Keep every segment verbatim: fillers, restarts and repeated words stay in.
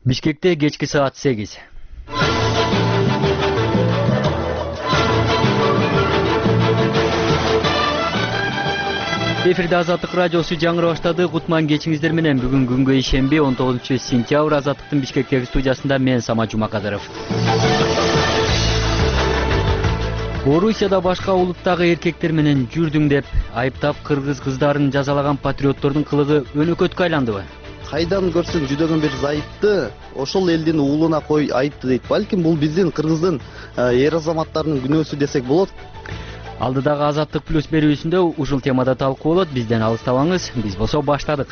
Бишкекте кечки саат сегиз. Эфирде Азаттык радиосу жаңыра баштады. Кутман кечиңиздер менен. Бүгүн күнгө ишемби он тогузунчу сентябрь. Азаттыктын Бишкектеги студиясында мен Самат Жумакадыров. Орусияда башка улуттагы эркектер менен жүрдүң деп айыптап кыргыз кыздарын жазалаган патриоттордун кылыгы өнөкөткө айландыбы? Кайдан көрсөң жүдөгөн бир зайыпты ошол элдин уулуна кой айыпты дейт. Балким бул биздин кыргыздын эр азаматтарынын күнөөсү десек болот. Алдыдагы Азаттык плюс берүүсүндө ушул темада талкуу болот. Бизден алыстабаңыз. Биз болсо баштадык.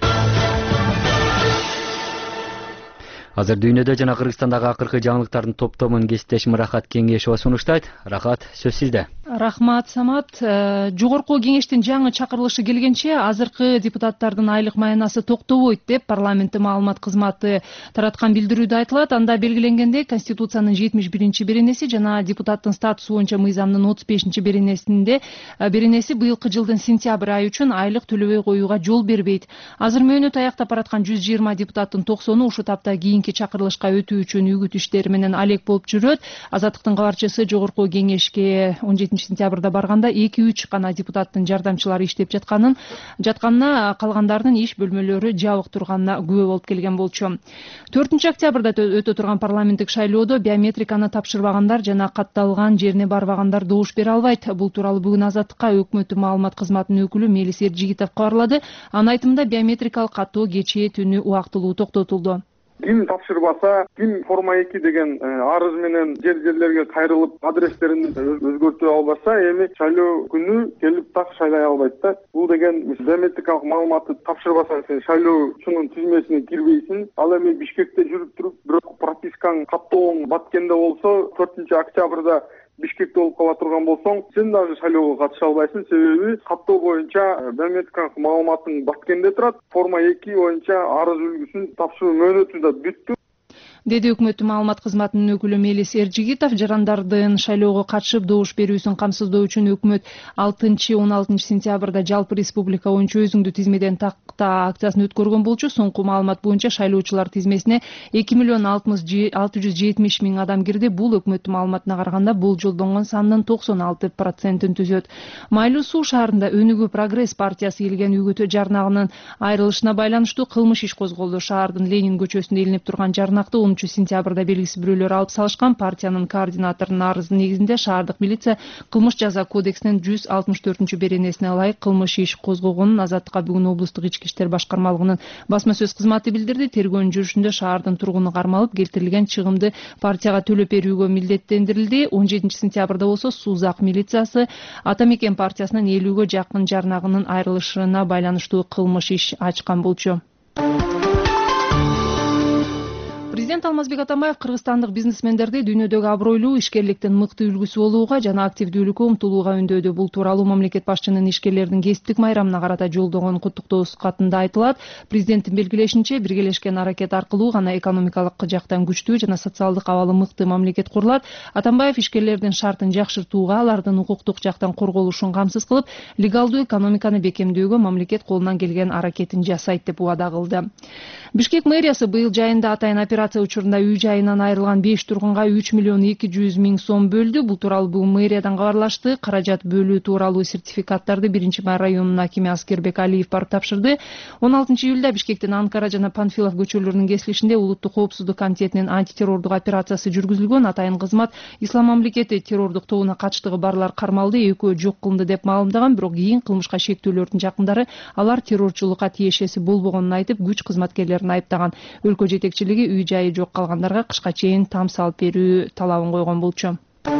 Азыр дүйнөдө жана Кыргызстандагы акыркы жаңылыктардын топтомун кесиптешим Рахат Кеңешова сунуштайт. Рахат, сөз сизде. Рахмат, Самат. Жогорку кеңештин жаңы чакырылышы келгенче азыркы депутаттардын айлык маянасы токтобойт деп парламенттин маалымат кызматы тараткан билдирүүдө айтылат. Анда белгиленгендей, Конституциянын жетимиш биринчи беренеси жана депутаттын статусу боюнча мыйзамдын отуз бешинчи беренесинде беренеси быйылкы жылдын сентябрь айы үчүн айлык төлөбөй коюуга жол бербейт. Азыр мөөнөт аяктап бараткан жүз жыйырма депутаттын токсону ушу тапта кийинки чакырылышка өтүү үчүн үгүт иштери менен алек болуп жүрөт. Азаттыктын кабарчысы жогорку кеңешке он жетинчи сентябрда барганда эки үч гана депутаттын жардамчылары иштеп жатканын, жатканына калгандарынын иш бөлмөлөрү жабык турганына күбө болуп келген болчу. төртүнчү октябрда өтө турган парламенттик шайлоодо биометриканы тапшырбагандар жана катталган жерине барбагандар добуш бере албайт. Бул тууралуу бүгүн Азаттыкка өкмөттүн маалымат кызматынын өкүлү Мелис Эржигитов кабарлады. Анын айтымында биометрикалык каттоо кечээ түнү убактылуу токтотулду. Ким тапшырбаса, ким форма эки деген арыз менен жер жерлерге кайрылып адрестерин өзгөртө албаса, эми шайлоо күнү келип так шайлай албайт да. Бул деген биометрикалык маалыматты тапшырбасаң, сен шайлоочунун тизмесине кирбейсиң. Ал эми Бишкекте жүрүп туруп, бирок пропискаң каттооң Баткенде болсо, төртүнчү октябрда Бишкекте болуп кала турган болсоң, сен дагы шайлоого катыша албайсың. Себеби каттоо боюнча биометрикалык маалыматың Баткенде турат, форма эки боюнча арыз үлгүсүн тапшыруу мөөнөтү да бүттү, деди өкмөттүн маалымат кызматынын өкүлү Мелис Эржигитов. Жарандардын шайлоого катышып добуш берүүсүн камсыздоо үчүн өкмөт алтынчы он алтынчы сентябрда жалпы республика боюнча өзүңдү тизмеден такта акциясын өткөргөн болчу. Соңку маалымат боюнча шайлоочулар тизмесине эки миллион алты жүз жетимиш миң адам кирди. Бул өкмөттүн маалыматына караганда болжолдонгон сандын токсон алты процентин түзөт. Майлуу суу шаарында Өнүгүү Прогресс партиясы келген үгүт жарнагынын айрылышына байланыштуу кылмыш иш козголду. Шаардын Ленин көчөсүндө илинип турган жарнакты онунчу сентябрда белгисиз бирөөлөр алып салышкан. Партиянын координаторунун арызынын негизинде шаардык милиция кылмыш жаза кодексинин жүз алтымыш төртүнчү беренесине ылайык кылмыш иш козгогонун Азаттыкка бүгүн облустук ички иштер башкармалыгынын басма сөз кызматы билдирди. Тергөөнүн жүрүшүндө шаардын тургуну кармалып, келтирилген чыгымды партияга төлөп берүүгө милдеттендирилди. он жетинчи сентябрда болсо Сузак милициясы Ата Мекен партиясынын элүүгө жакын жарнагынын айрылышына байланыштуу кылмыш иш ачкан болчу. Президент Алмазбек Атамбаев кыргызстандык бизнесмендерди дүйнөдөгү абройлуу ишкерликтин мыкты үлгүсү болууга жана активдүүлүккө умтулууга үндөдү. Бул тууралуу мамлекет башчынын ишкерлердин кесиптик майрамына карата жолдогон куттуктоо катында айтылат. Президенттин белгилешинче, биргелешкен аракет аркылуу гана экономикалык жактан күчтүү жана социалдык абалы мыкты мамлекет курулат. Атамбаев ишкерлердин шартын жакшыртууга, алардын укуктук жактан корголушун камсыз кылып, легалдуу экономиканы бекемдөөгө мамлекет колунан келген аракетин жасайт деп убада кылды. Бишкек мэриясы быйыл жайында атайын операция учурунда үй жайынан айрылган беш тургунга үч миллион эки жүз миң сом бөлдү. Бул тууралуу бүгүн мэриядан кабарлашты. Каражат бөлүү тууралуу сертификаттарды биринчи май районунун акими Аскербек Алиев барып тапшырды. он алтынчы июлда Бишкектин Анкара жана Панфилов көчөлөрүнүн кесилишинде улуттук коопсуздук комитетинин антитеррордук операциясы жүргүзүлгөн. Атайын кызмат Ислам мамлекети террордук тобуна катыштыгы барлар кармалды, экөө жок кылынды деп маалымдаган. Бирок кийин кылмышка шектүүлөрдүн жакындары алар террорчулукка тиешеси болбогонун айтып, күч кызматкерлерин айыптаган. Өлкө жетекчилиги үй жайы жок калгандарга кышка чейин там салып берүү талабын койгон болчу.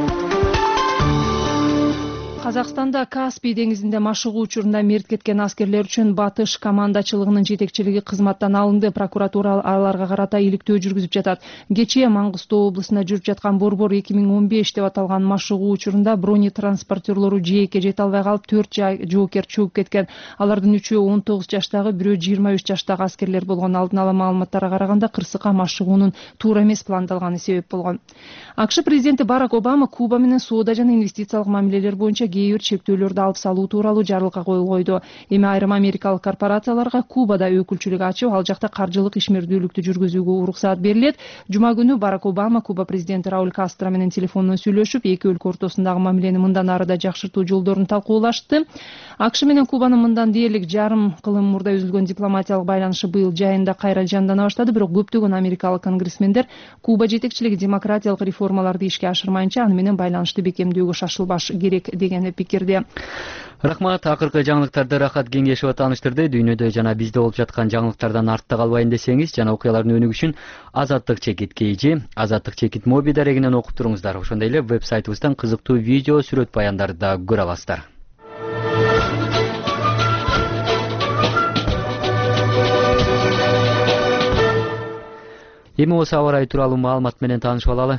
Казакстанда Каспий деңизинде машыгуу учурунда мерт кеткен аскерлер үчүн батыш командачылыгынын жетекчилиги кызматтан алынды. Прокуратура аларга карата иликтөө жүргүзүп жатат. Кечээ Маңгыстоо облусунда жүрүп жаткан Борбор эки миң он беш деп аталган машыгуу учурунда бронетранспортерлору жээкке жете албай калып, төрт жоокер чөгүп кеткен. Алардын үчөө он тогуз жаштагы, бирөө жыйырма үч жаштагы аскерлер болгон. Алдын ала маалыматтарга караганда кырсыкка машыгуунун туура эмес пландалганы себеп болгон. АКШ президенти Барак Обама Куба менен соода жана инвестициялык мамилелер боюнча кээ бир чектөөлөрдү алып салуу тууралуу жарлыкка коюл койду. Эми айрым америкалык корпорацияларга Кубада өкүлчүлүк ачып, ал жакта каржылык ишмердүүлүктү жүргүзүүгө уруксаат берилет. Жума күнү Барак Обама Куба президенти Рауль Кастро менен телефондон сүйлөшүп, эки өлкө ортосундагы мамилени мындан ары да жакшыртуу жолдорун талкуулашты. АКШ менен Кубанын мындан дээрлик жарым кылым мурда үзүлгөн дипломатиялык байланышы быйыл жайында кайра жандана баштады, бирок көптөгөн америкалык конгрессмендер Куба жетекчилиги демократиялык реформаларды ишке ашырмайынча аны менен байланышты бекемдөөгө шашылбаш керек деген пикирде. Рахмат, акыркы жаңылыктарды Рахат Кеңешова тааныштырды. Дүйнөдө жана бизде болуп жаткан жаңылыктардан артта калбайын десеңиз, жана окуялардын өнүгүшүн Азаттык чекит кейжи, Азаттык чекит моби дарегинен окуп туруңуздар. Ошондой эле веб-сайтыбыздан кызыктуу видео, сүрөт баяндарды да көрө аласыздар. Эми болсо аба ырайы тууралуу маалымат менен таанышып алалы.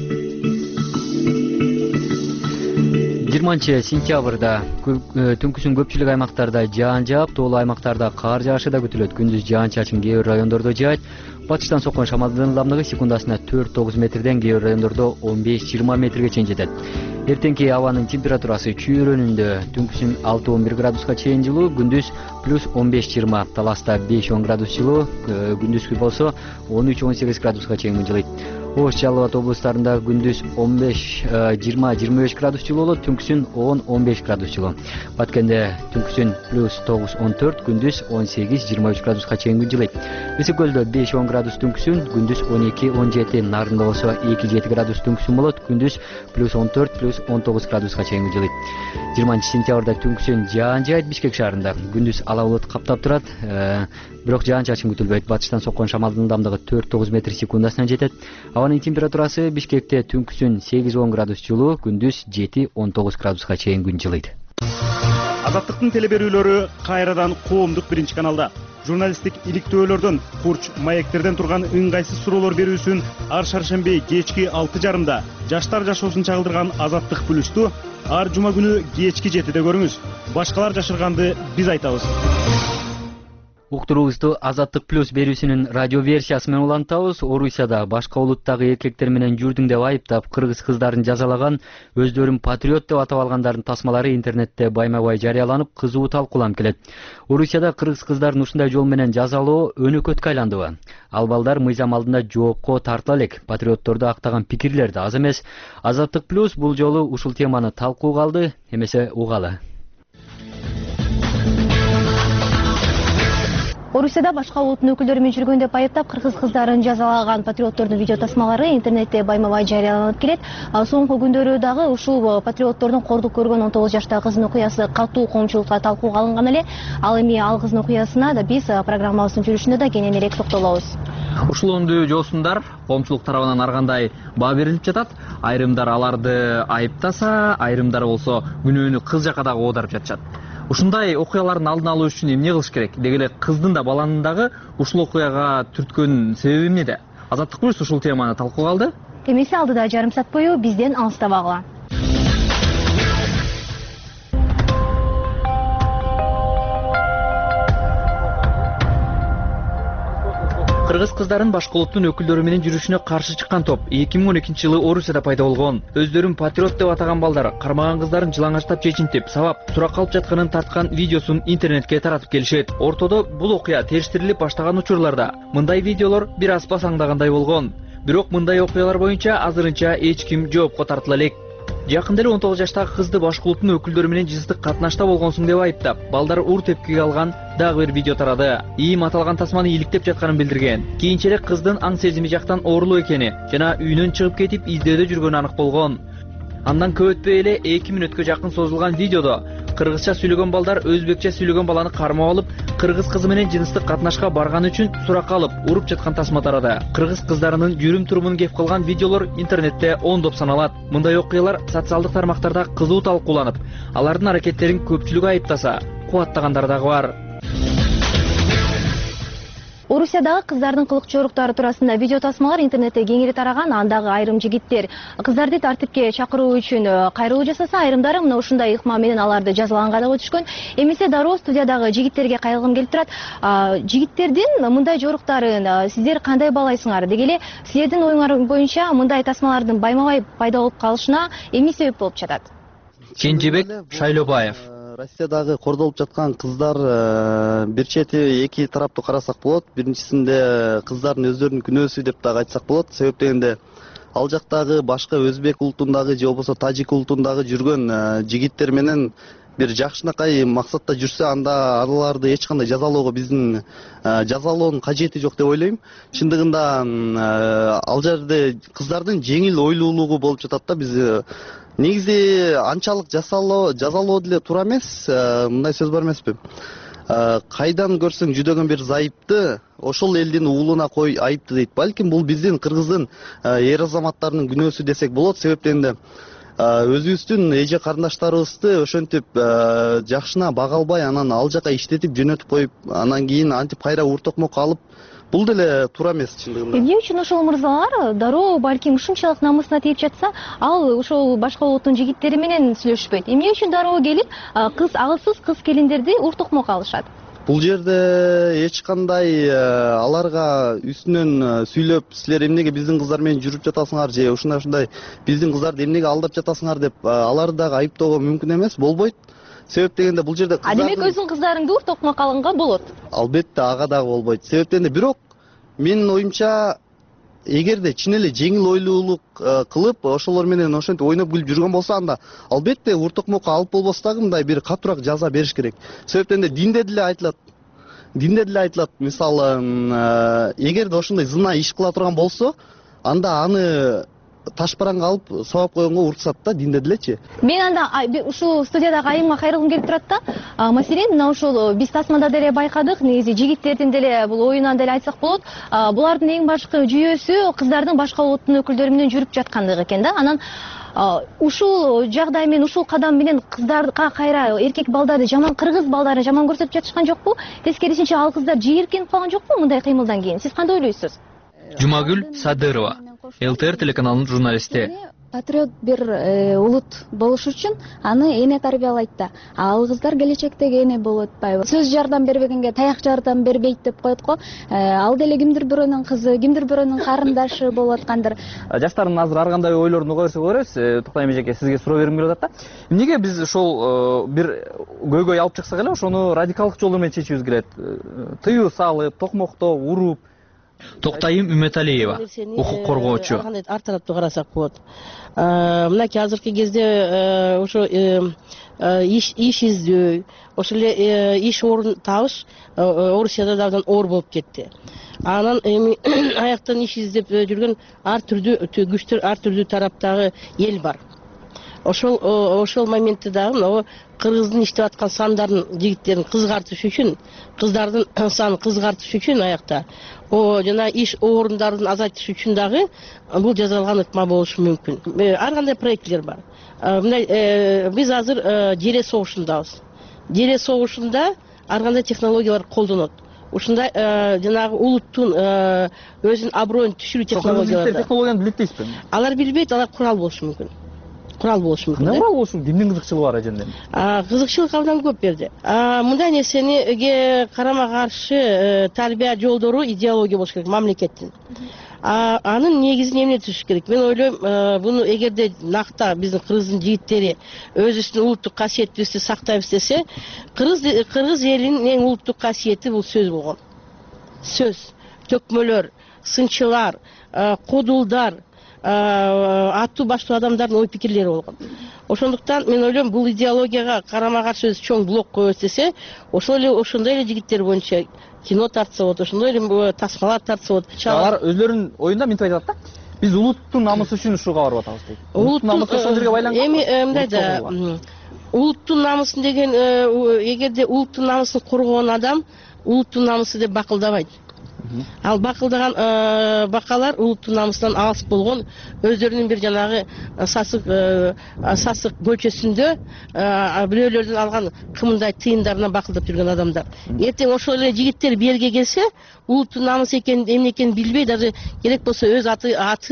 жыйырманчы сентябрда түнкүсүн көпчүлүк аймактарда жаан жаап, тоолуу аймактарда кар жаашы да күтүлөт. Күндүз жаан-чачын кээ бир райондордо жаайт. Батыштан соккон шамалдын ылдамдыгы секундасына төрт тогуз метрден, кээ бир райондордо он беш жыйырма метрге чейин жетет. Эртеңки абанын температурасы чүйрөнүндө түнкүсүн алты он бир градуска чейин жылуу, күндүз плюс он беш жыйырма, Таласта беш он градус жылуу, күндүзгү болсо он үч он сегиз градуска чейин жылыйт. Ош, Жалал Абад облустарында күндүз он беш жыйырма жыйырма беш градус жылуу болот, түнкүсүн он он беш градус жылуу. Баткенде түнкүсүн плюс тогуз он төрт, күндүз он сегиз жыйырма үч градуска чейин жылыйт. Ысык көлдө беш он градус түнкүсүн, күндүз он эки он жети, Нарында болсо эки жети градус түнкүсүн болот, күндүз плюс он төрт плюс он тогуз градуска чейин жылыйт. жыйырманчы сентябрда түнкүсүн жаан жаайт Бишкек шаарында. Күндүз ала булут каптап турат, бирок жаан-чачын күтүлбөйт. Батыштан соккон шамалдын ылдамдыгы төрт тогуз метр секундасына жетет. Абанын температурасы Бишкекте түнкүсүн сегиз он градус жылуу, күндүз жети он тогуз градуска чейин күн жылыйт. Азаттыктын телеберүүлөрү кайрадан коомдук биринчи каналда. Журналисттик иликтөөлөрдөн, курч, маектерден турган ыңгайсыз суроолор берүүсүн ар шаршемби кечки алты жарымда жаштар жашоосун чагылдырган Азаттык плюсту ар жума күнү кечки жетиде көрүңүз. Башкалар жашырганды биз айтабыз. Уктуруубузду Азаттык плюс берүүсүнүн радио версиясы менен улантабыз. Орусияда башка улуттагы эркектер менен жүрдүң деп айыптап, кыргыз кыздарын жазалаган, өздөрүн патриот деп атап алгандардын тасмалары интернетте байма-бай жарыяланып, кызуу талкууланып келет. Орусияда кыргыз кыздарын ушундай жол менен жазалоо өнөкөткө айландыбы? Ал балдар мыйзам алдында жоопко тартыла элек. Патриотторду актаган пикирлер да аз эмес. Азаттык плюс бул жолу ушул теманы талкууга алды, эмесе угалы. Орусияда башка улуттун өкүлдөрү менен жүргөн деп айыптап, кыргыз кыздарын жазалаган патриоттордун видео тасмалары интернетте байма-бай жарыяланып келет. Соңку күндөрү дагы ушул патриоттордун кордук көргөн он тогуз жаштагы кыздын окуясы катуу коомчулукта талкууга алынган эле. Ал эми ал кыздын окуясына да биз программабыздын жүрүшүндө да кененирээк токтолобуз. Ушулондуу жоосундар коомчулук тарабынан ар кандай баа берилип жатат. Айрымдар аларды айыптаса, айрымдар болсо күнөөнү кыз жакка дагы оодарып жатышат. Ушундай окуялардын алдын алуу үчүн эмне кылыш керек? Деги эле кыздын да баланын дагы ушул окуяга түрткөн себеби эмнеде? Азаттык плюс ушул теманы талкууга алды. Эмесе алдыда жарым саат бою бизден алыстабагыла. Кыргыз кыздарын башка улуттун өкүлдөрү менен жүрүшүнө каршы чыккан топ эки миң он экинчи жылы Орусияда пайда болгон. Өздөрүн патриот деп атаган балдар кармаган кыздарын жылаңачтап чечинтип, сабап, тура калып жатканын тарткан видеосун интернетке таратып келишет. Ортодо бул окуя териштирилип баштаган учурларда мындай видеолор бир аз басаңдагандай болгон. Бирок мындай окуялар боюнча азырынча эч ким жоопко тартыла элек. Жакында эле он тогуз жаштагы кызды башка улуттун өкүлдөрү менен жыныстык катнашта болгонсуң деп айыптап, балдар ур тепкиге алган дагы бир видео тарады. Ийим аталган тасманы иликтеп жатканын билдирген. Кийинчерээк кыздын аң сезими жактан оорулуу экени жана үйүнөн чыгып кетип издөөдө жүргөнү анык болгон. Андан көп өтпөй эле эки мүнөткө жакын созулган видеодо кыргызча сүйлөгөн балдар өзбекче сүйлөгөн баланы кармап алып, кыргыз кызы менен жыныстык катнашка барганы үчүн суракка алып, уруп жаткан тасма тарады. Кыргыз кыздарынын жүрүм-турумун кеп кылган видеолор интернетте ондоп саналат. Мындай окуялар социалдык тармактарда кызуу талкууланып, алардын аракеттерин көпчүлүк айыптаса, кубаттагандар дагы бар. Орусиядагы кыздардын кылык жоруктары туурасында видео тасмалар интернетте кеңири тараган. Андагы айрым жигиттер кыздарды тартипке чакыруу үчүн кайрылуу жасаса, айрымдары мына ушундай ыкма менен аларды жазаланга деп өтүшкөн. Эмесе дароо студиядагы жигиттерге кайрылгым келип турат. Жигиттердин мындай жоруктарын сиздер кандай баалайсыңар? Деги эле силердин оюңар боюнча мындай тасмалардын байма-бай пайда болуп калышына эмне себеп болуп жатат? Кенжебек Шайлобаев. Россиядагы кордолуп жаткан кыздар бир чети эки тараптуу карасак болот. Биринчисинде кыздардын өздөрүнүн күнөөсү деп дагы айтсак болот. Себеп дегенде ал жактагы башка өзбек улутундагы же болбосо тажик улутундагы жүргөн жигиттер менен бир жакшынакай максатта жүрсө, анда аларды эч кандай жазалоого биздин жазалоонун кажети жок деп ойлойм. Чындыгында ал жерде кыздардын жеңил ойлуулугу болуп жатат да. Биз негизи анчалык жазалоо деле туура эмес. Мындай сөз бар эмеспи? Кайдан көрсөң жүдөгөн бир зайыпты ошол элдин уулуна кой айыпты дейт. Балким бул биздин кыргыздын эр азаматтарынын күнөөсү десек болот. Себеп дегенде өзүбүздүн эже карындаштарыбызды ошентип жакшына бага албай, анан ал жака иштетип жөнөтүп коюп, анан кийин антип кайра уртокмокко алып, бул деле туура эмес чындыгында. Эмне үчүн ошол мырзалар дароо балким ушунчалык намысына тийип жатса, ал ошол башка улуттун жигиттери менен сүйлөшпөйт? Эмне үчүн дароо келип кыз агылсыз кыз келиндерди уртокмокко алышат? Бул жерде эч кандай аларга үстүнөн сүйлөп, силер эмнеге биздин кыздар менен жүрүп жатасыңар же ушундай ушундай биздин кыздарды эмнеге алдап жатасыңар деп аларды дагы айыптоого мүмкүн эмес, болбойт. Себеп дегенде бул жерде кыздардын... А демек өзүң кыздарыңды уртокмокко алганга болот? Албетте, ага дагы болбойт. Себеп дегенде бирок менин оюмча, эгерде чын эле жеңил ойлуулук кылып, ошолор менен ошентип ойноп күлүп жүргөн болсо, анда албетте уртокмокко алып болбосо дагы мындай бир катуураак жаза бериш керек. Себеп дегенде динде деле айтылат. Динде деле айтылат. Мисалы, эгерде ошондой зына иш кыла турган болсо, анда аны ташбаранга алып сабап койгонго уруксат да, динде делечи. Мен анда ушул студиядагы айымга кайрылгым келип турат да. Маселен, мына ушул биз тасмада деле байкадык, негизи жигиттердин деле бул оюнан деле айтсак болот. Булардын эң башкы жүйөсү кыздардын башка улуттун өкүлдөрү менен жүрүп жаткандыгы экен да. Анан ушул жагдай менен, ушул кадам менен кыздарга кайра эркек балдарды жаман, кыргыз балдарын жаман көрсөтүп жатышкан жокпу? Тескерисинче ал кыздар жийиркенип калган жокпу мындай кыймылдан кийин? Сиз кандай ойлойсуз? Жумагүл Садырова, ЛТР телеканалынын журналисти. Патриот бир улут болуш үчүн аны эне тарбиялайт да. Ал кыздар келечектеги эне болуп атпайбы? Сөз жардам бербегенге таяк жардам бербейт деп коет го. Ал деле кимдир бирөөнүн кызы, кимдир бирөөнүн карындашы болуп аткандыр. Жаштардын азыр ар кандай ойлорун угабыз көрөбүз. Токтай эжеке, сизге суроо бергим келип атат да. Эмнеге биз ошол бир көйгөй алып чыксак эле, ошону радикалдык жолдор менен чечүүбүз келет? Тыюу салып, токмоктоо, уруп. Токтайым Үмөталиева, укук коргоочу. Ар тараптуу карасак болот. Мынакей азыркы кезде ошо иш издөө, ошол эле иш орун табыш Орусияда да абдан оор болуп кетти. Анан эми аяктан иш издеп жүргөн ар түрдүү күчтөр, ар түрдүү тараптагы эл бар. Ошол ошол моментте дагы мына кыргыздын иштеп аткан сандарын, жигиттерин кызгартыш үчүн, кыздардын санын кызгартыш үчүн аякта о жана иш орундарын азайтыш үчүн дагы бул жасалган ыкма болушу мүмкүн. Ар кандай проектлер бар. Мындай биз азыр жере согушундабыз. Жере согушунда ар кандай технологиялар колдонот. Ушундай жанагы улуттун өзүнүн аброюн түшүрүү технологиялары. Технологияны билет дейсизби? Алар билбейт, алар курал болушу мүмкүн. Курал болушу мүмкүн. Курал болушу, кимдин кызыкчылыгы бар эженден? Кызыкчылык абдан көп берди. Мындай нерсеге карама каршы тарбия жолдору идеология болуш керек мамлекеттин. Анын негизин эмне түзүш керек? Мен ойлойм, буну эгерде накта биздин кыргыздын жигиттери өзүбүздүн улуттук касиетибизди сактайбыз десе, кыргыз кыргыз элинин эң улуттук касиети бул сөз болгон. Сөз, төкмөлөр, сынчылар, кодулдар, аттуу баштуу адамдардын ой пикирлери болгон. Ошондуктан мен ойлойм, бул идеологияга карама каршы чоң блок коебуз десе, ошол эле ошондой эле жигиттер боюнча кино тартса болот, ошондой эле тасмалар тартса болот. Алар өздөрүнүн оюнда мынтип айтат да. Биз улуттун намысы үчүн ушуга барып атабыз дейт. Улуттун намысы ошол жерге байланган. Эми мындай да, улуттун намысын деген, эгерде улуттун намысын коргогон адам улуттун намысы деп бакылдабайт. Ал бакылдаган бакалар улуттун намысынан алыс болгон, өздөрүнүн бир жанагы сасык сасык көчөсүндө бирөөлөрдөн алган кымындай тыйындарына бакылдап жүргөн адамдар. Эртең ошол эле жигиттер белге келсе, улуттун намысы экенин, эмне экенин билбей, даже керек болсо өз атын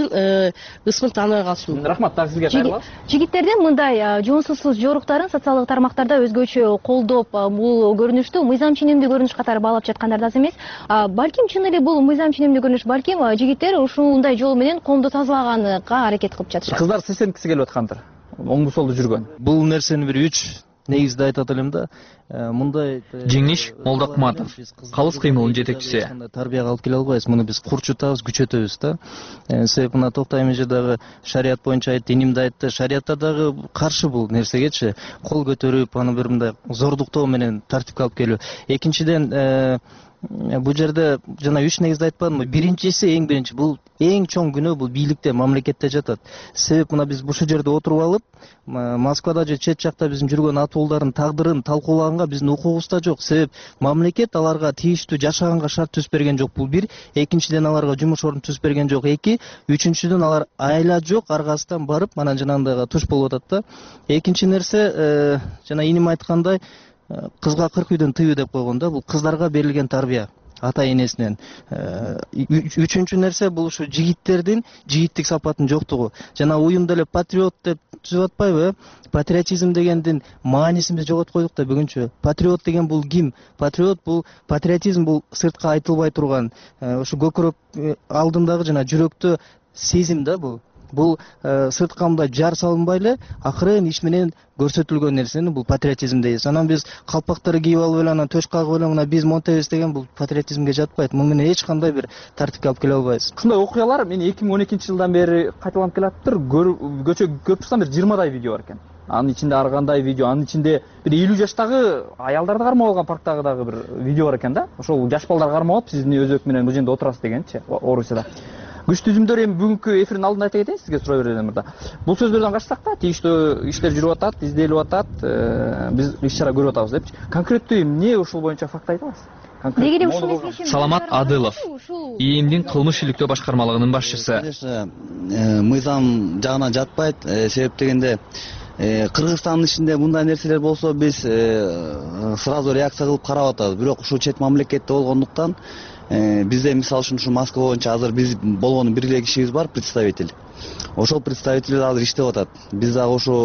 ысмын тааныбай калышы мүмкүн. Рахмат, так сизге кайрылабыз. Жигиттердин мындай жоонсузсуз жоруктарын социалдык тармактарда өзгөчө колдоп, бул көрүнүштү мыйзам ченемдүү көрүнүш катары баалап жаткандар да аз эмес. Балким чын эле бул мыйзам ченемдүү көрүнүш, балким жигиттер ушундай жол менен коомду тазалаганга аракет кылып жатышат. Кыздар сесенткиси келип аткандыр. оңду солду жүргөн. Бул нерсени бир үч негизде айтат элем да. Мындай Жеңиш Молдокматов, калыс кыймылынын жетекчиси. Тарбияга алып келе албайбыз, муну биз курчутабыз, күчөтөбүз да. Себеби мына Токтай эже дагы шарият боюнча айтты, динимде айтты, шариятта дагы каршы бул нерсегечи. Кол көтөрүп, аны бир мындай зордуктоо менен тартипке алып келүү. Экинчиден, бул жерде жана үч негизде айтпадымбы? Биринчиси, эң биринчи, бул эң чоң күнөө бул бийликте, мамлекетте жатат. Себеп мына биз ушул жерде отуруп алып, Москвада же чет жакта биздин жүргөн ата уулдардын тагдырын талкуулаганга биздин укугубуз да жок. Себеп мамлекет аларга тийиштүү жашаганга шарт түзүп берген жок. Бул бир. Экинчиден, аларга жумуш орун түзүп берген жок. Эки. Үчүнчүдөн, алар айла жок, аргасынан барып, манан жанагындайга туш болуп атат да. Экинчи нерсе, жана иним айткандай, кызга кырк үйдөн тыюу деп койгон да. Бул кыздарга берилген тарбия ата энесинен. Үчүнчү нерсе, бул ушу жигиттердин жигиттик сапатынын жоктугу. Жана уюм деле патриот деп түзүп атпайбы? Патриотизм дегендин маанисин биз жоготуп койдук да бүгүнчө. Патриот деген бул ким? Патриот бул, патриотизм бул сыртка айтылбай турган, ушу көкүрөк алдындагы жана жүрөктө сезим да бул. Бул сыртка мындай жар салынбай эле акырын иш менен көрсөтүлгөн нерсени бул патриотизм дейбиз. Анан биз калпактарды кийип алып эле анан төш кагып эле мына биз монтебиз деген бул патриотизмге жатпайт. Муну менен эч кандай бир тартипке алып келе албайбыз. Ушундай окуялар мен эки миң он экинчи жылдан бери кайталанып келатыптыр. Көчө көп турсам бир жыйырмадай видео бар экен. Анын ичинде ар кандай видео, анын ичинде бир элүү жаштагы аялдарды кармап алган парктагы дагы бир видео бар экен да. Ошол жаш балдар кармап алып, сиз эмне өзөк менен бул жерде отурасыз дегенчи, Орусияда. Күч түзүмдөр эми бүгүнкү эфирдин алдында айта кетейин сизге, суроо берем мырда. Бул сөздөрдөн качсак да, тийиштүү иштер жүрүп атат, изделип атат, биз иш чара көрүп атабыз депчи. Конкреттүү эмне ушул боюнча факт айта аласыз? Деги эле ушул мезгилче Саламат Адылов, ИИМдин кылмыш иликтөө башкармалыгынын башчысы. Конечно, мыйзам жагынан жатпайт, себеп дегенде Кыргызстандын ичинде мындай нерселер болсо биз сразу реакция кылып карап атабыз. Бирок ушул чет мамлекетте болгондуктан бизде мисалы үчүн ушу Москва боюнча азыр биз болгон бир эле кишибиз бар, представитель. Ошол представитель азыр иштеп атат. Биз дагы ошо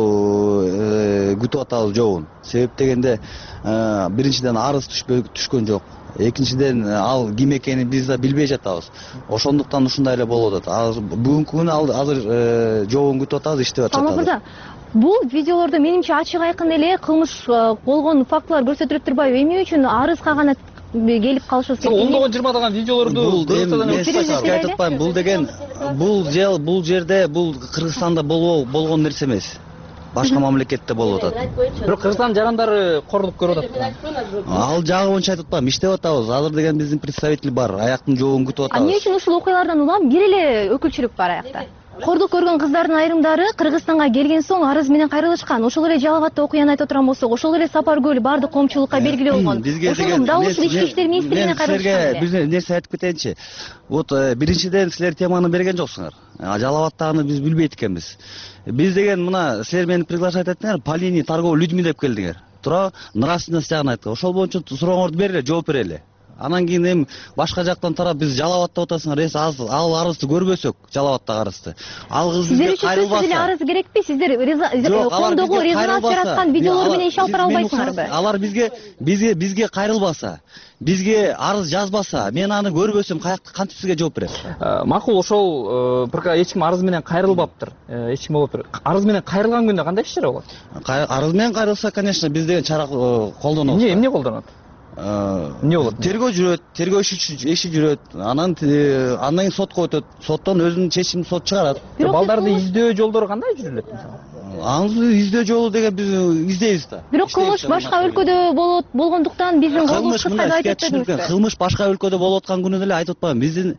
күтүп атабыз жообун. Себеп дегенде биринчиден арыз түшкөн жок. Экинчиден ал ким экенин биз да билбей жатабыз. Ошондуктан ушундай эле болуп атат. Азыр бүгүнкү күнү азыр жообун күтүп атабыз, иштеп атат. Саламат мырза, бул видеолордо менимче ачык айкын эле кылмыш болгон фактылар көрсөтүлүп турбайбы? Эмне үчүн арызга гана келип калышыбыз керек? Ондогон жыйырмадаган видеолорду сизге айтып атпайм, бул деген бул жел бул жерде бул Кыргызстанда болгон нерсе эмес. Башка мамлекетте болуп атат. Бирок Кыргызстан жарандары кордук көрүп атат. Ал жагы боюнча айтып атпайм, иштеп атабыз. Азыр деген биздин представитель бар, аяктын жообун күтүп атабыз. Эмне үчүн ушул окуялардан улам бир эле өкүлчүлүк бар аякта? Кордук көргөн кыздардын айрымдары Кыргызстанга келген соң арыз менен кайрылышкан. Ошол эле Жалал Абадта окуяны айтып турган болсок, ошол эле Сапар көл бардык коомчулукка белгилүү болгон. Ошол дал ушул ички иштер министрлигине кайрылышкан. Биз нерсе айтып кетейинчи. Вот биринчиден силер теманы берген жоксуңар. Жалал Абадтагыны биз билбейт экенбиз. Биз деген мына силер мени приглашать этиңер, по линии торговый людьми деп келдиңер. Тура нравственность жагын айткы. Ошол боюнча сурооңорду берели, жооп берели. Анан кийин эми башка жактан тарап биз Жалал Абадта отасыңар, эс ал арызды көрбөсөк, Жалал Абадтагы арызды. Ал кыз бизге кайрылбаса. Сиздер үчүн арыз керекпи? Сиздер коомдогу резонанс жараткан видеолор менен иш алып бара албайсыңарбы? Алар бизге бизге бизге кайрылбаса, бизге арыз жазбаса, мен аны көрбөсөм, кантип сизге жооп берем? Макул, ошол эч ким арыз менен кайрылбаптыр. Эч ким болуптур. Арыз менен кайрылган күндө кандай иш чара болот? Арыз менен кайрылса, конечно, биз деген чара колдонобуз. Эмне эмне колдонот? Эмне болот? Тергөө жүрөт, тергөө иши жүрөт. Анан андан кийин сотко өтөт. Соттон өзүнүн чечимин сот чыгарат. Балдарды издөө жолдору кандай жүрүлөт мисалы? Аны издөө жолу деген биз издейбиз да. Бирок кылмыш башка өлкөдө болот болгондуктан биздин кылмыш кыскайда айтып атпайбызбы? Кылмыш башка өлкөдө болуп аткан күнү деле айтып атпайм. Биздин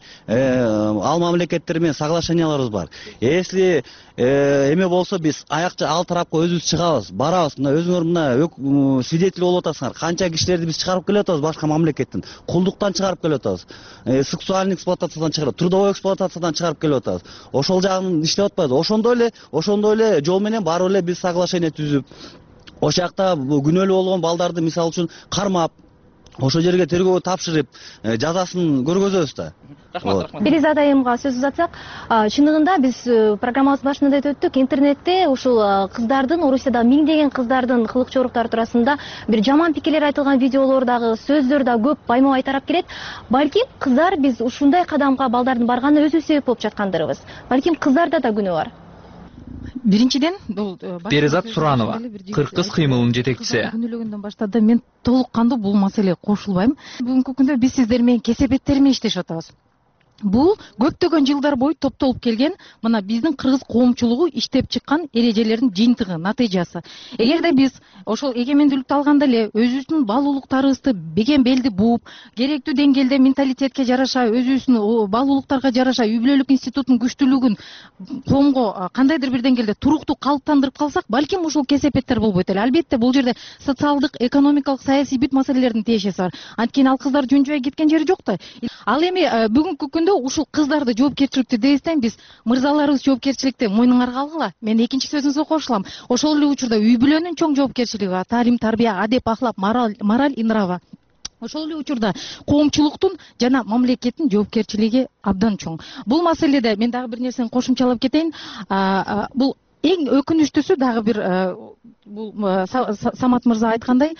ал мамлекеттер менен соглашенияларыбыз бар. Если эме болсо биз аякча ал тарапка өзүбүз чыгабыз, барабыз. Мына өзүңөр мына свидетель болуп атасыңар. Канча кишилерди биз чыгарып келип атабыз башка мамлекеттен. Кулдуктан чыгарып келип атабыз. Сексуальный эксплуатациядан чыгарып, трудовой эксплуатациядан чыгарып келип атабыз. Ошол жагын иштеп атпайбыз. Ошондой эле, ошондой эле жол менен барып эле биз соглашение түзүп, ошол жакта күнөөлүү болгон балдарды мисалы үчүн кармап, ошол жерге тергөөгө тапшырып, жазасын көргөзөбүз да. Рахмат, рахмат. Беризат айымга сөз узатсак, чындыгында биз программабыз башында айтып өттүк, интернетте ушул кыздардын, Орусияда миңдеген кыздардын кылык жоруктары туурасында бир жаман пикирлер айтылган видеолор дагы, сөздөр да көп байма-бай тарап келет. Балким кыздар биз ушундай кадамга балдардын барганы өзү себеп болуп жаткандырбыз. Балким кыздарда да күнөө бар. биринчиден бул Перизат Суранова, кыркыз кыймылынын жетекчиси. Күнөөлөгөндөн баштады мен толук кандуу бул маселеге кошулбайм. Бүгүнкү күндө биз сиздер менен кесепеттерим менен иштешип атабыз. Бул көптөгөн жылдар бою топтолуп келген мына биздин кыргыз коомчулугу иштеп чыккан эрежелердин жыйынтыгы, натыйжасы. Эгерде биз ошол эгемендүүлүктү алганда эле өзүбүздүн бал улуктарыбызды бекем белди бууп, керектүү деңгээлде менталитетке жараша, өзүбүздүн бал улуктарга жараша үй бүлөлүк институттун күчтүүлүгүн коомго кандайдыр бир деңгээлде туруктуу калыптандырып калсак, балким ушул кесепеттер болбойт эле. Албетте бул жерде социалдык, экономикалык, саясий бүт маселелердин тиешеси бар. Анткени ал кыздар жөн жубай кеткен жери жок да. Ал эми бүгүнкү күндө ушул кыздарды жоопкерчиликти дебестен биз мырзаларыбыз жоопкерчиликти мойнуңарга алгыла. Мен экинчи сөзүңүзгө кошулам. Ошол эле учурда үй бүлөнүн чоң жоопкерчилиги бар. Таалим, тарбия, адеп, ахлак, мораль, мораль и нрава. Ошол эле учурда коомчулуктун жана мамлекеттин жоопкерчилиги абдан чоң. Бул маселеде мен дагы бир нерсени кошумчалап кетейин. Бул эң өкүнүчтүүсү дагы бир бул Самат мырза айткандай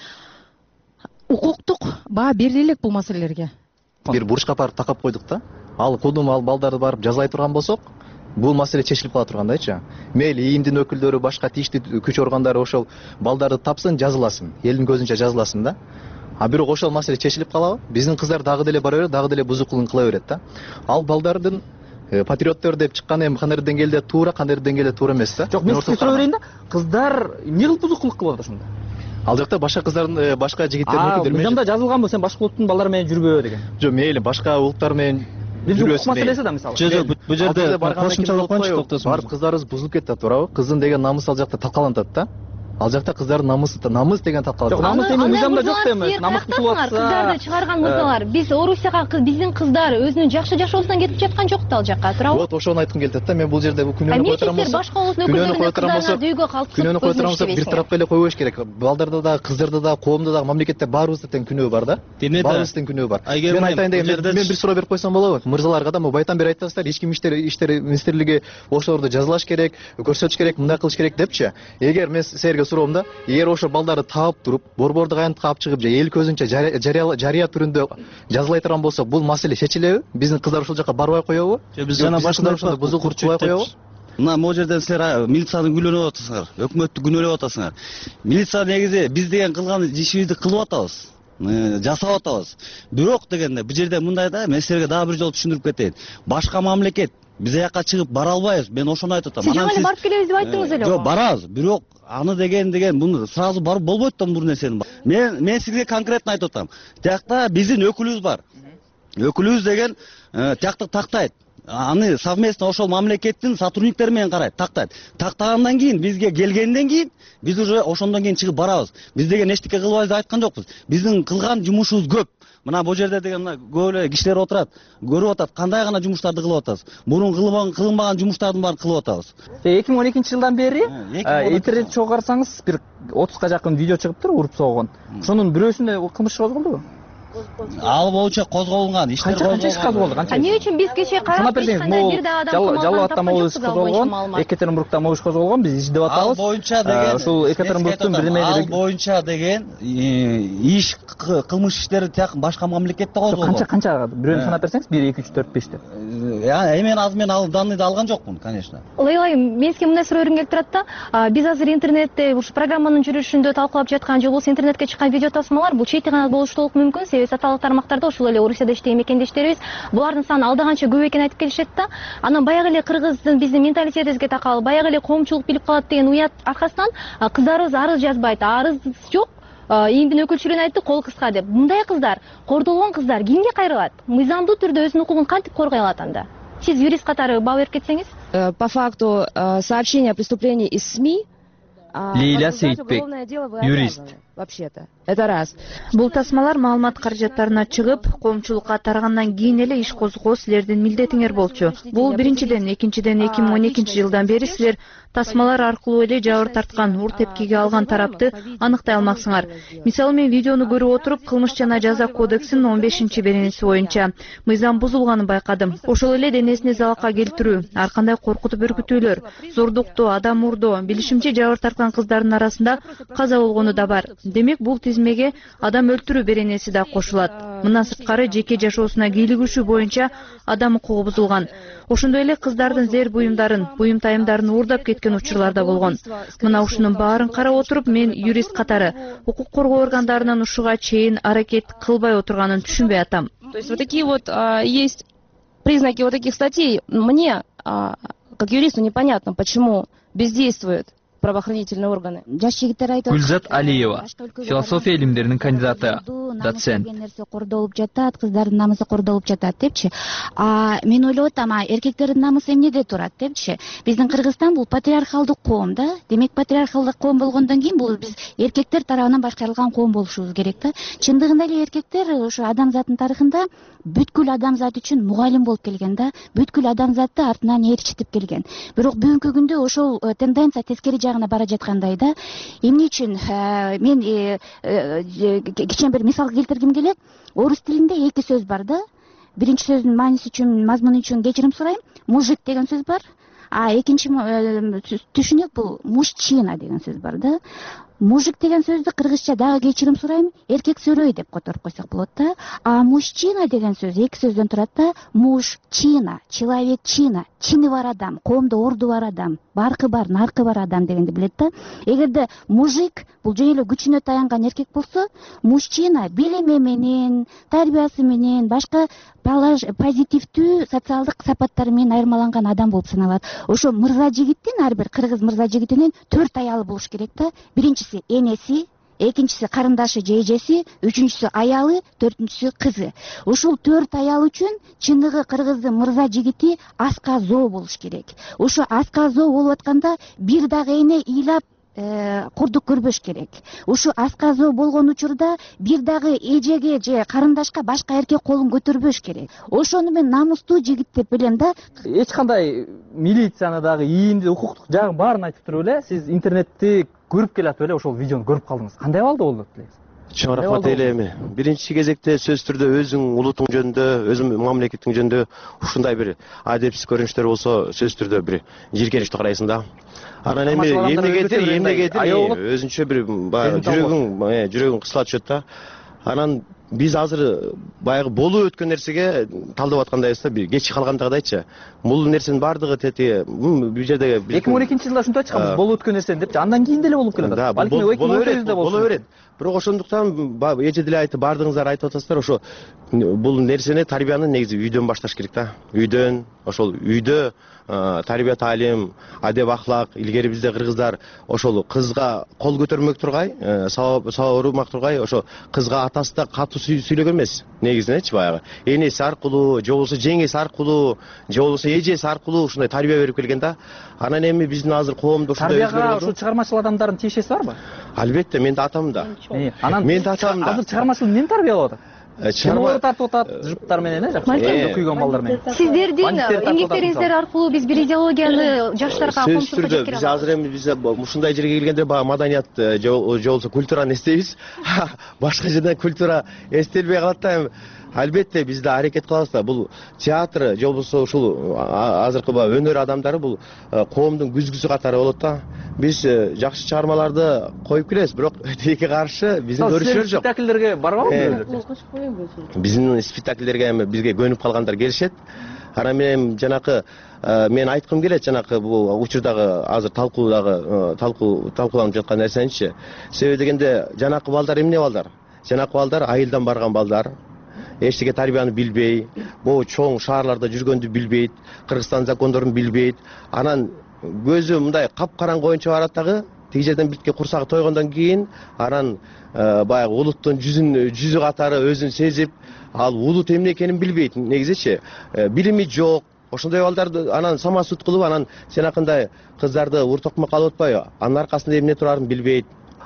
укуктук баа бериле элек бул маселелерге. Бир бурчка барып такап койдук да. Ал кудум ал балдарды барып жазалай турган болсок, бул маселе чечилип кала тургандайчы. Мейли ийимдин өкүлдөрү, башка тийиштүү күч органдары ошол балдарды тапсын, жазыласын, элдин көзүнчө жазыласын да. А бирок ошол маселе чечилип калабы? Биздин кыздар дагы деле бара берет, дагы деле бузукулук кыла берет да. Ал балдардын патриоттор деп чыккан эми кандайдыр деңгээлде туура, кандайдыр деңгээлде туура эмес да. Жок, мен сизге суроо берейин да. Кыздар эмне кылып бузукулук кылып атат ошондо? Ал жакта башка кыздардын, башка жигиттердин өкүлдөрү менен. Мыйзамда жазылганбы сен башка улуттун балдары менен жүрбө деген? Жок, мейли башка улуттар менен жүрөсүн маселеси да мисалы. Жок, бул жерде кошумчалап коюнчу, токтосун. Барып кыздарыбыз бузулуп кетти, туурабы? Кыздын деген намысы ал жакта талкаланат да. Ал жакта кыздардын намысы, намыс деген талкаланат. Жок, намыс эми мыйзамда жок да эмес. Намыс бузулуп атса, кыздарды чыгарган мырзалар, биз Орусияга биздин кыздар өзүнүн жакшы жашоосунан кетип жаткан жок да ал жакка, туурабы? Вот ошону айткым келип атат да. Мен бул жерде бул күнөөнү кое турам болсок, башка улуттун өкүлдөрүнүн кыздарын үйгө калтырып, күнөөнү кое турам болсок, бир тарапка эле койбош керек. Балдарда да, кыздарды да, коомдо да, мамлекетте баарыбызда тең күнөө бар да. Баарыбыздын күнөө бар. Мен айтайын деген, мен бир суроо берип койсом болобу? Мырзаларга да, байтан бери айтасыздар, ички иштер иштери министрлиги ошолорду жазалаш керек, көрсөтүш керек, мындай кылыш керек депчи. Эгер мен силерге суроом да, эгер ошо балдарды таап туруп, борбордук аянтка алып чыгып, же эл көзүнчө жарыя түрүндө жазалай турган болсок, бул маселе чечилеби? Биздин кыздар ошол жака барбай коебу? Биз жана башында ошондой бузукулук кылбай коебу? Мына могу жерден силер милицияны күнөөлөп атасыңар, өкмөттү күнөөлөп атасыңар. Милиция негизи биз деген кылган ишибизди кылып атабыз, жасап атабыз. Бирок дегенде бул жерде мындай да, мен силерге дагы бир жолу түшүндүрүп кетейин. Башка мамлекет биз жака чыгып бара албайбыз. Мен ошону айтып атам. Сиз жаңы эле барып келебиз деп айттыңыз эле. Жок, барабыз. Бирок аны деген деген муну сразу барып болбойт да бул нерсени. Мен мен сизге конкретно айтып атам. Тиякта биздин өкүлүбүз бар. Өкүлүбүз деген тиякты тактайт. Аны совместно ошол мамлекеттин сотрудниктери менен карайт, тактайт. Тактагандан кийин бизге келгенден кийин биз уже ошондон кийин чыгып барабыз. Биз деген эчтеке кылбайбыз деп айткан жокпуз. Биздин кылган жумушубуз көп. Мына бул жерде деген мына көп эле кишилер отурат, көрүп атат, кандай гана жумуштарды кылып атабыз. Мурун кылбаган, кылынбаган жумуштардын баарын кылып атабыз. эки миң он экинчи жылдан бери интернет чогуу карасаңыз бир отузга жакын видео чыгыптыр, уруп согон. Ошонун бирөөсүндө кылмыш козголдубу? Ал боюнча козголгон, иштер козголгон. Канча иш козголду, канча? Эмне үчүн биз кечээ карап эч кандай бир да адам Жалал атта могу иш козголгон, Екатеринбургда могу иш козголгон, биз издеп атабыз. Ал боюнча деген ушул Екатеринбургдун бирдемелери ал боюнча деген иш кылмыш иштери тияк башка мамлекетте козголгон. Канча канча бирөөнү санап берсеңиз, бир эки үч төрт беш деп. Эмен азыр мен ал данныйды алган жокмун, конечно. Лейлай, мен сизге мындай суроо бергим келип турат да. Биз азыр интернетте ушу программанын жүрүшүндө талкуулап жаткан же болбосо интернетке чыккан видео тасмалар бул чейти гана болушу толук мүмкүн. Себеби социалдык тармактарда ушул эле Орусияда иштеген мекендештерибиз булардын саны алда канча көп экенин айтып келишет да. Анан баягы эле кыргыздын биздин менталитетибизге такал, баягы эле коомчулук билип калат деген уят аркасынан кыздарыбыз арыз жазбайт. Арыз жок. Ийимдин өкүлчүлүгүн айтты, кол кыска деп. Мындай кыздар, кордолгон кыздар кимге кайрылат? Мыйзамдуу түрдө өзүнүн укугун кантип коргой алат анда? Сиз юрист катары баа берип кетсеңиз? По факту сообщения о преступлении из СМИ. Лейля Сейитбек, юрист. Вообще-то. Это раз. Бул тасмалар маалымат каражаттарына чыгып, коомчулукка тарагандан кийин эле иш козгоо силердин милдетиңер болчу. Бул биринчиден, экинчиден эки миң он экинчи жылдан бери силер тасмалар аркылуу эле жабыр тарткан, ур тепкиге алган тарапты аныктай алмаксыңар. Мисалы мен видеону көрүп отуруп, кылмыш жана жаза кодексинин он бешинчи беренеси боюнча мыйзам бузулганын байкадым. Ошол эле денесине залалга келтирүү, ар кандай коркутуп үркүтүүлөр, зордуктоо, адам урдоо, билишимче жабыр тарткан кыздардын арасында каза болгону да бар. демек бул тизмеге адам өлтүрүү беренеси да кошулат. Мындан сырткары жеке жашоосуна кийлигишүү боюнча адам укугу бузулган. Ошондой эле кыздардын зер буюмдарын, буюм тайымдарын уурдап кеткен учурлар да болгон. Мына ушунун баарын карап отуруп, мен юрист катары укук коргоо органдарынын ушуга чейин аракет кылбай отурганын түшүнбөй атам. То есть вот такие вот а, есть признаки вот таких статей. Мне, а, как юристу, непонятно, почему бездействуют правоохранительные органы. Гүлзат Алиева, философия илимдеринин кандидаты, доцент. Нерсе кордолуп жатат, кыздардын намысы кордолуп жатат депчи. А мен ойлоп атам, эркектердин намысы эмнеде турат депчи. Биздин Кыргызстан бул патриархалдык коом да. Демек патриархалдык коом болгондон кийин бул биз эркектер тарабынан башкарылган коом болушубуз керек да. Чындыгында эле эркектер ошо адамзаттын тарыхында бүткүл адамзат үчүн мугалим болуп келген да. Бүткүл адамзатты артынан ээрчитип келген. Бирок бүгүнкү күндө ошол тенденция тескери жагына бара жаткандай да. Эмне үчүн мен кичине бир мисал келтиргим келет. Орус тилинде эки сөз бар да. Биринчи сөздүн мааниси үчүн, мазмуну үчүн кечирим сурайм. Мужик деген сөз бар. А экинчи түшүнүк бул мужчина деген сөз бар да. Мужик деген сөздү кыргызча дагы кечирим сурайм, эркек сөрөй деп которуп койсок болот да. А мужчина деген сөз эки сөздөн турат да. Мужчина, человекчина, чини бар адам, коомдо орду бар адам, баркы бар, наркы бар адам дегенди билет да. Эгерде мужик бул жөн эле күчүнө таянган эркек болсо, мужчина билими менен, тарбиясы менен, башка позитивдүү социалдык сапаттары менен айырмаланган адам болуп саналат. Ошо мырза жигиттин, ар бир кыргыз мырза жигитинин төрт аялы болуш керек да. Биринчиси энеси, экинчиси карындашы же эжеси, үчүнчүсү аялы, төртүнчүсү кызы. Ушул төрт аял үчүн чындыгы кыргыздын мырза жигити аска зоо болуш керек. Ошо аска зоо болуп атканда бир дагы эне ыйлап курдук көрбөш керек. Ушу асказоо болгон учурда бир дагы эжеге же карындашка башка эркек колун көтөрбөш керек. Ошону мен намустуу жигит деп билем да. Эч кандай милицияны дагы ийинди укуктук жагын баарын айтып туруп эле сиз интернетти көрүп келатып эле ошол видеону көрүп калдыңыз. Кандай абалда болду элеңиз? Чоң рахмат элеме. Биринчи кезекте сөз түрдө өзүң улутуң жөнүндө, өзүң мамлекетиң жөнүндө ушундай бир адепсиз көрүнүштөр болсо сөз түрдө бир жийиркеничтүү карайсың да. Анан эми эмнегедир, эмнегедир өзүнчө бир баягы жүрөгүң, жүрөгүң кысыла түшөт да. Анан биз азыр баягы болуп өткөн нерсеге талдап аткандайбыз да, бир кеч калгандагыдайчы. Бул нерсенин баардыгы тети бул жерде эки миң он экинчи жылда ушинтип айтышканбыз, болуп өткөн нерсени депчи. Андан кийин деле болуп келатат. Балким эки миң он сегизде болсун. Боло берет. Бирок ошондуктан эже деле айтып, баардыгыңыздар айтып атасыздар, ошо бул нерсени, тарбияны негизи үйдөн башташ керек да. Үйдөн, ошол үйдө тарбия таалим, адеп ахлак, илгери бизде кыргыздар ошол кызга кол көтөрмөк тургай, сабап урмак тургай, ошо кызга атасы да катуу сүйлөгөн эмес. Негизинечи баягы энеси аркылуу, же болбосо жеңеси аркылуу, же болбосо эжеси аркылуу ушундай тарбия берип келген да. Анан эми биздин азыр коомдо ушундай тарбияга ушу чыгармачыл адамдардын тиешеси барбы? Албетте, мен да атам да. Анан мен да атам да. Азыр чыгармачыл эмнени тарбиялап атат? Чыгармалар тартып атат, жуптар менен, э, жакшы күйгөн балдар менен. Сиздердин эмгектериңиздер аркылуу биз бир идеологияны жаштарга комсутка жеткире алабыз. Биз азыр эми биз ушундай жерге келгенде баягы маданият же болбосо культураны эстейбиз. Башка жерден культура эстелбей калат да. Албетте биз да аракет кылабыз да. Бул театр же болбосо ушул азыркы өнөр адамдары бул коомдун күзгүсү катары болот да. Биз жакшы чыгармаларды коюп келебиз, бирок тилекке каршы биздин көрүшүлөр жок. Спектакльдерге барбабы? Биздин спектакльдерге эми бизге көнүп калгандар келишет. Анан мен жанакы мен айткым келет, жанакы бул учурдагы азыр талкуудагы талкуу талкууланып жаткан нерсеничи. Себеби дегенде жанакы балдар эмне балдар? Жанакы балдар айылдан барган балдар. Эчтеке тарбияны билбей, бул чоң шаарларда жүргөндү билбейт, Кыргызстан закондорун билбейт. Анан көзү мындай капкараңгы боюнча барат дагы, тиги жерден битке курсагы тойгондон кийин анан баягы улуттун жүзүн жүзү катары өзүн сезип, ал улут эмне экенин билбейт негизичи. Билими жок. Ошондой балдарды анан самосуд кылып, анан сенакындай кыздарды уртокмокко алып атпайбы? Анын аркасында эмне турарын билбейт.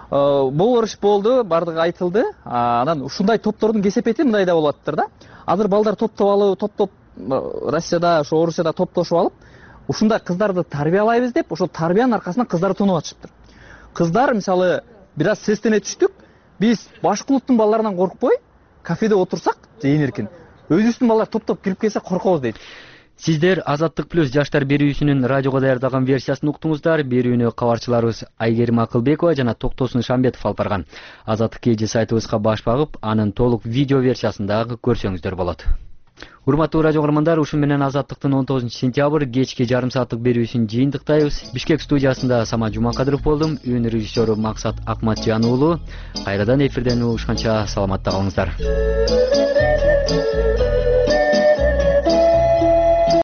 Бул иш болду, бардыгы айтылды. Анан ушундай топтордун кесепети мындай да болуп атыптыр да. Азыр балдар топтоп алып, топ-топ Россияда, ошо Орусияда топтошуп алып, ушундай кыздарды тарбиялайбыз деп, ошол тарбиянын аркасында кыздарды тонуп атышыптыр. Кыздар мисалы бир аз сестене түштүк. Биз башка улуттун балдарынан коркпой, кафеде отурсак, жейин эркин, өзүбүздүн балдар топ-топ кирип келсе коркобуз дейт. Сиздер Азаттык плюс жаштар берүүсүнүн радиого даярдалган версиясын уктуңуздар. Берүүнү кабарчыларыбыз Айгерим Акылбекова жана Токтосун Шамбетов алып барган. Азаттык кеже сайтыбызга баш багып, анын толук видео версиясын дагы көрсөңүздөр болот. Урматтуу радио көрөрмандар, ушун менен Азаттыктын он тогузунчу сентябрь кечки жарым сааттык берүүсүн жыйынтыктайбыз. Бишкек студиясында Самат Жумакадыров болдум. Үн режиссеру Максат Акматжан уулу. Кайрадан эфирден угушканча саламатта калыңыздар.